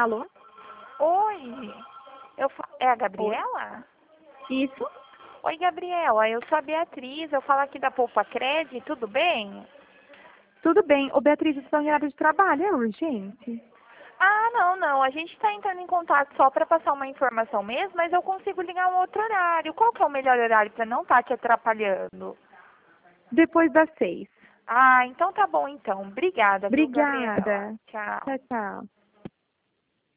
Alô? Oi, é a Oi? Gabriela? Isso? Oi, Gabriela, eu sou a Beatriz, eu falo aqui da Poupa Cred, tudo bem? Tudo bem. Ô, Beatriz, eu estou em horário de trabalho, é urgente? Ah, não, a gente está entrando em contato só para passar uma informação mesmo, mas eu consigo ligar um outro horário. Qual que é o melhor horário para não estar te atrapalhando? Depois das 6. Ah, então tá bom então. Obrigada, viu, Gabriela? Obrigada. Tchau. Tchau, tchau.